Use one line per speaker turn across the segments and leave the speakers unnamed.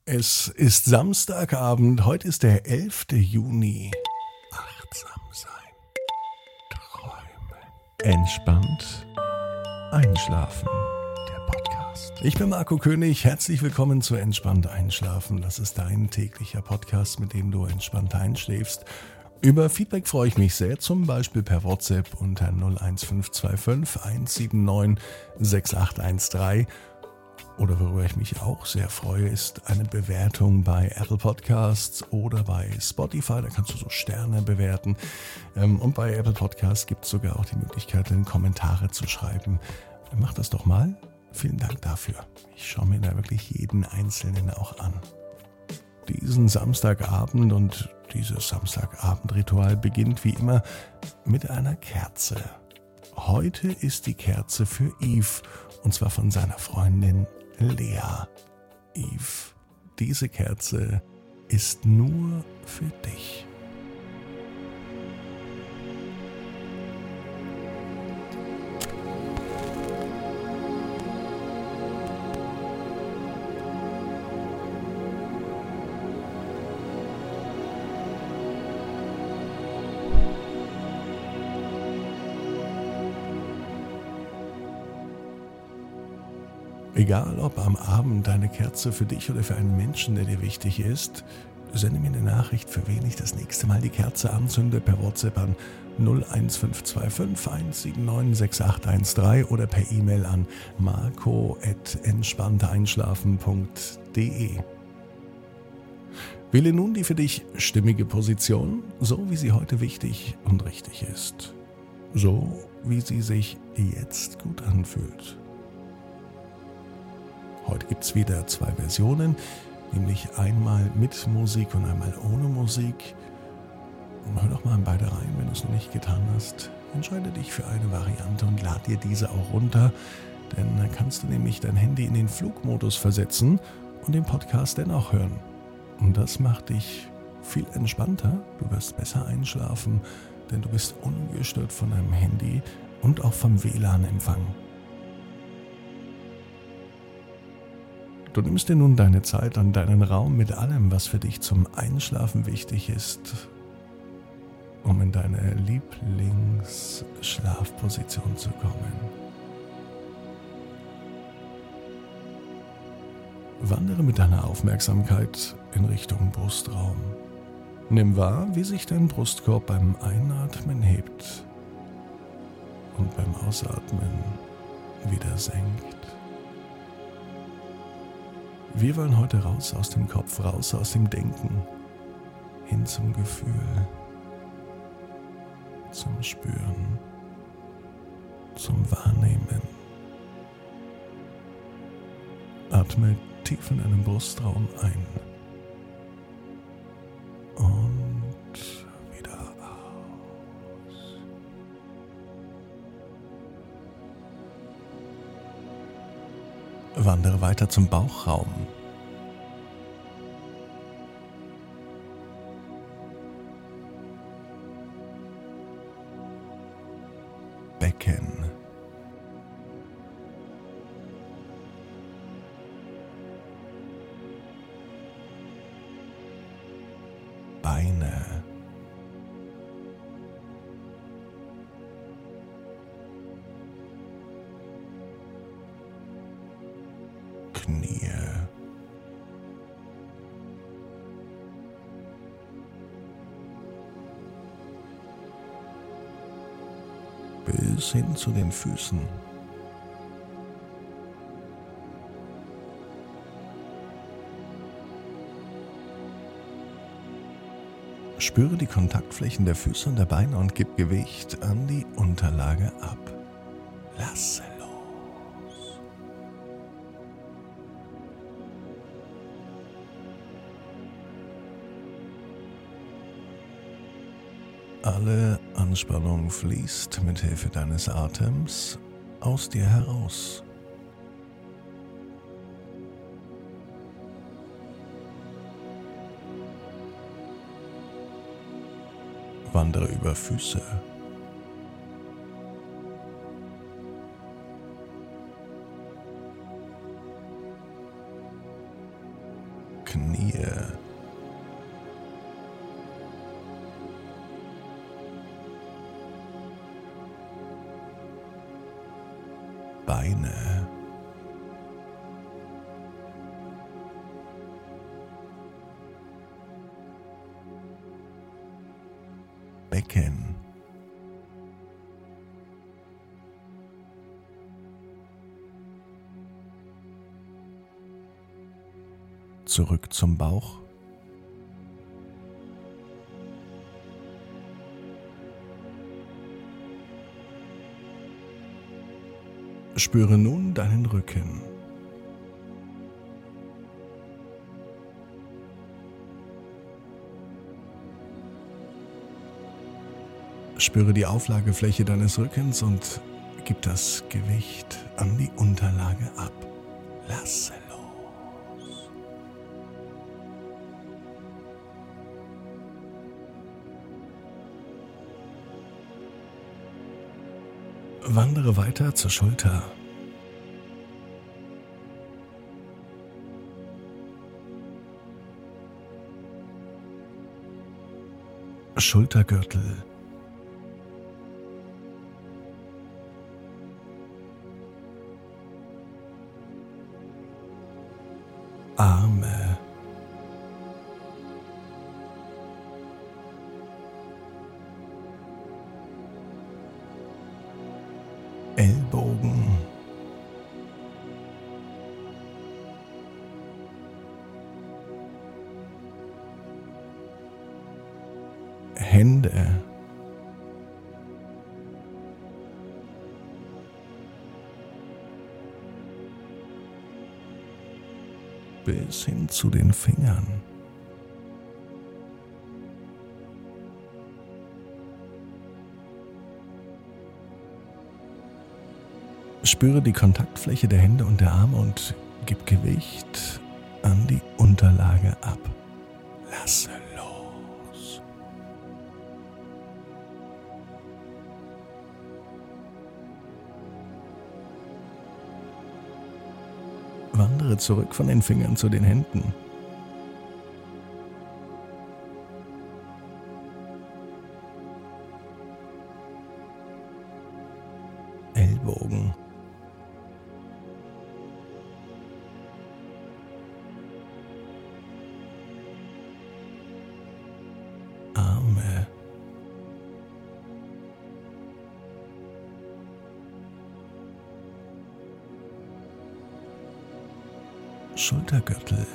Es ist Samstagabend, heute ist der 11. Juni. Achtsam sein, träumen, entspannt einschlafen. Der Podcast. Ich bin Marco König, herzlich willkommen zu Entspannt einschlafen. Das ist dein täglicher Podcast, mit dem du entspannt einschläfst. Über Feedback freue ich mich sehr, zum Beispiel per WhatsApp unter 01525 179 6813. Oder worüber ich mich auch sehr freue, ist eine Bewertung bei Apple Podcasts oder bei Spotify. Da kannst du so Sterne bewerten. Und bei Apple Podcasts gibt es sogar auch die Möglichkeit, Kommentare zu schreiben. Mach das doch mal. Vielen Dank dafür. Ich schaue mir da wirklich jeden Einzelnen auch an. Diesen Samstagabend und dieses Samstagabendritual beginnt wie immer mit einer Kerze. Heute ist die Kerze für Yves, und zwar von seiner Freundin Lea. Yves, diese Kerze ist nur für dich. Egal ob am Abend eine Kerze für dich oder für einen Menschen, der dir wichtig ist, sende mir eine Nachricht, für wen ich das nächste Mal die Kerze anzünde, per WhatsApp an 01525 179 6813 oder per E-Mail an marco@entspannteinschlafen.de. Wähle nun die für dich stimmige Position, so wie sie heute wichtig und richtig ist. So wie sie sich jetzt gut anfühlt. Heute gibt es wieder 2 Versionen, nämlich einmal mit Musik und einmal ohne Musik. Hör doch mal in beide rein, wenn du es noch nicht getan hast. Entscheide dich für eine Variante und lad dir diese auch runter, denn dann kannst du nämlich dein Handy in den Flugmodus versetzen und den Podcast dennoch hören. Und das macht dich viel entspannter, du wirst besser einschlafen, denn du bist ungestört von deinem Handy und auch vom WLAN-Empfang. Du nimmst dir nun deine Zeit an deinen Raum mit allem, was für dich zum Einschlafen wichtig ist, um in deine Lieblingsschlafposition zu kommen. Wandere mit deiner Aufmerksamkeit in Richtung Brustraum. Nimm wahr, wie sich dein Brustkorb beim Einatmen hebt und beim Ausatmen wieder senkt. Wir wollen heute raus aus dem Kopf, raus aus dem Denken, hin zum Gefühl, zum Spüren, zum Wahrnehmen. Atme tief in deinen Brustraum ein und wieder aus. Wandere weiter zum Bauchraum. Becken. Beine. Knie. Bis hin zu den Füßen. Spüre die Kontaktflächen der Füße und der Beine und gib Gewicht an die Unterlage ab. Lasse los. Alle Anspannung fließt mit Hilfe deines Atems aus dir heraus. Wandere über Füße, Knie, Beine, Becken, zurück zum Bauch, spüre nun deinen Rücken. Spüre die Auflagefläche deines Rückens und gib das Gewicht an die Unterlage ab. Lasse los. Wandere weiter zur Schulter. Schultergürtel. Arme. Ellbogen. Hände. Bis hin zu den Fingern. Spüre die Kontaktfläche der Hände und der Arme und gib Gewicht an die Unterlage ab. Lasse los. Wandere zurück von den Fingern zu den Händen. Ellbogen. Arme. Schultergürtel.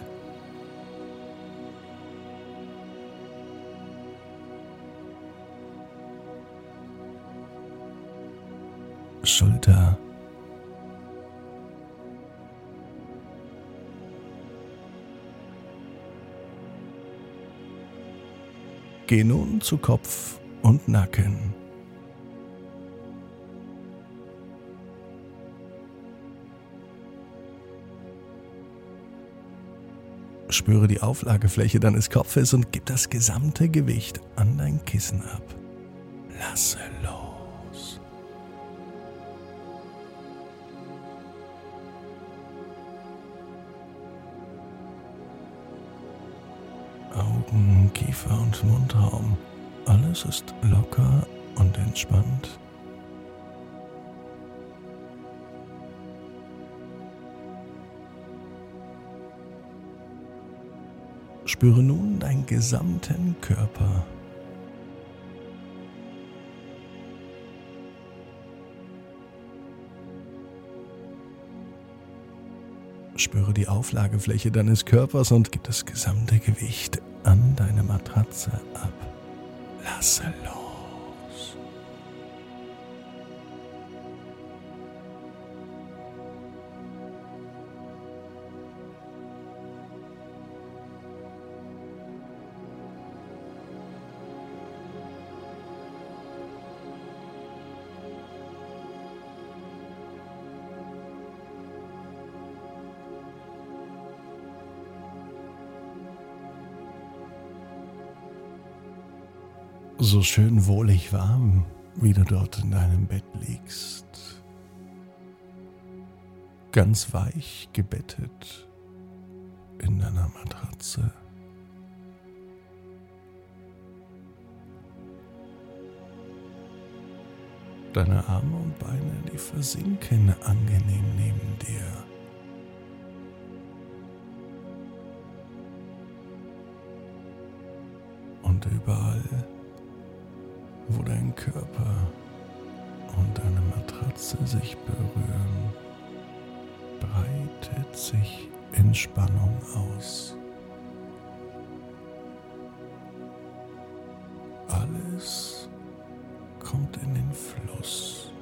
Schulter. Geh nun zu Kopf und Nacken. Spüre die Auflagefläche deines Kopfes und gib das gesamte Gewicht an dein Kissen ab. Lasse los. Augen, Kiefer und Mundraum. Alles ist locker und entspannt. Spüre nun deinen gesamten Körper. Spüre die Auflagefläche deines Körpers und gib das gesamte Gewicht an deine Matratze ab. Lasse los. So schön wohlig warm, wie du dort in deinem Bett liegst. Ganz weich gebettet in deiner Matratze. Deine Arme und Beine, die versinken angenehm neben dir. Und überall, wo dein Körper und deine Matratze sich berühren, breitet sich Entspannung aus. Alles kommt in den Fluss.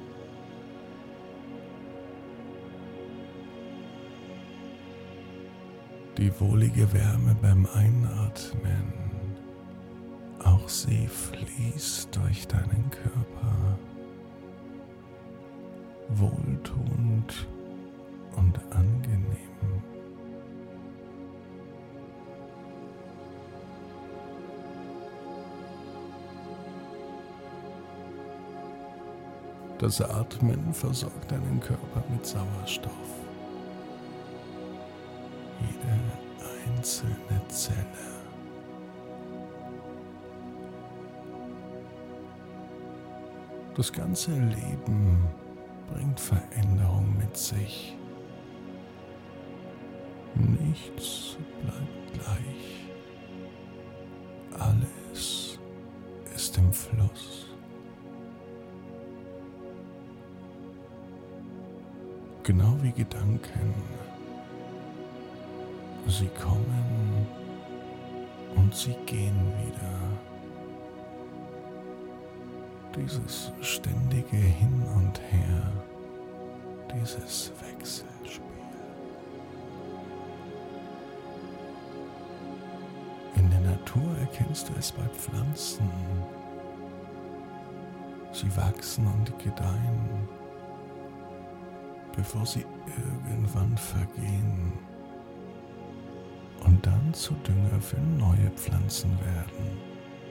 Die wohlige Wärme beim Einatmen, auch sie fließt durch deinen Körper, wohltuend und angenehm. Das Atmen versorgt deinen Körper mit Sauerstoff. Jede einzelne Zelle. Das ganze Leben bringt Veränderung mit sich. Nichts bleibt gleich. Alles ist im Fluss. Genau wie Gedanken. Sie kommen und sie gehen wieder. Dieses ständige Hin und Her, dieses Wechselspiel. In der Natur erkennst du es bei Pflanzen. Sie wachsen und gedeihen, bevor sie irgendwann vergehen und dann zu Dünger für neue Pflanzen werden.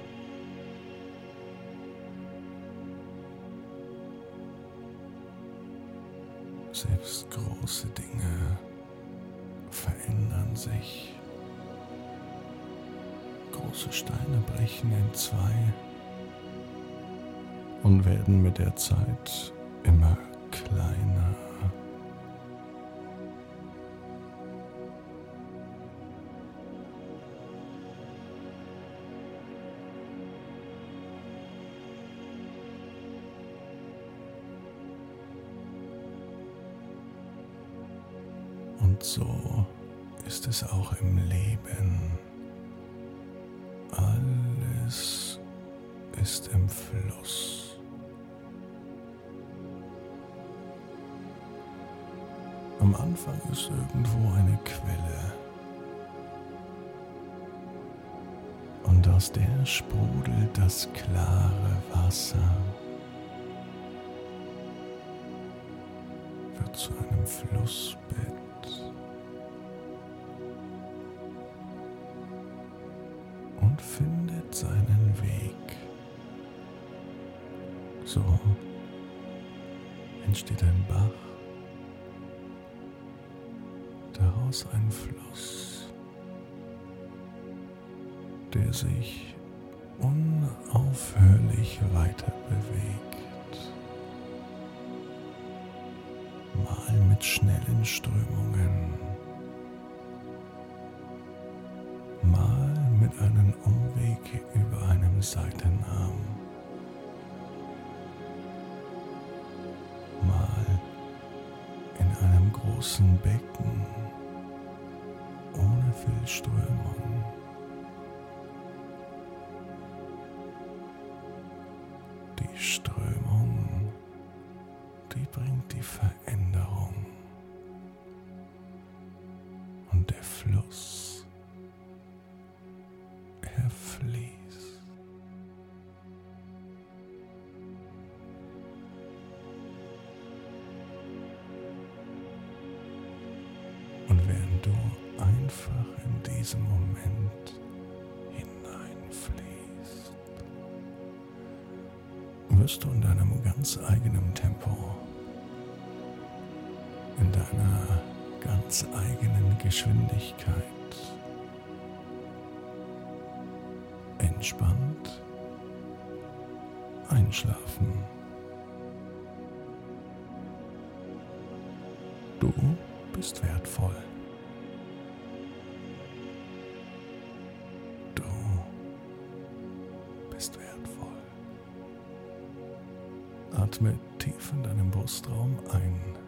Selbst große Dinge verändern sich. Große Steine brechen in zwei und werden mit der Zeit immer kleiner. Und so ist es auch im Leben. Alles ist im Fluss. Am Anfang ist irgendwo eine Quelle. Und aus der sprudelt das klare Wasser, wird zu einem Flussbett. Und findet seinen Weg. So entsteht ein Bach, daraus ein Fluss, der sich unaufhörlich weiter bewegt. Mal mit schnellen Strömungen, mal mit einem Umweg über einem Seitenarm, mal in einem großen Becken ohne viel Strömung. Die Strömung, die bringt die Veränderung. Und der Fluss, er fließt. Und während du einfach in diesem Moment hineinfließt, wirst du in deinem ganz eigenen Tempo, in deiner ganz eigenen Geschwindigkeit entspannt einschlafen. Du bist wertvoll. Du bist wertvoll. Atme tief in deinem Brustraum ein.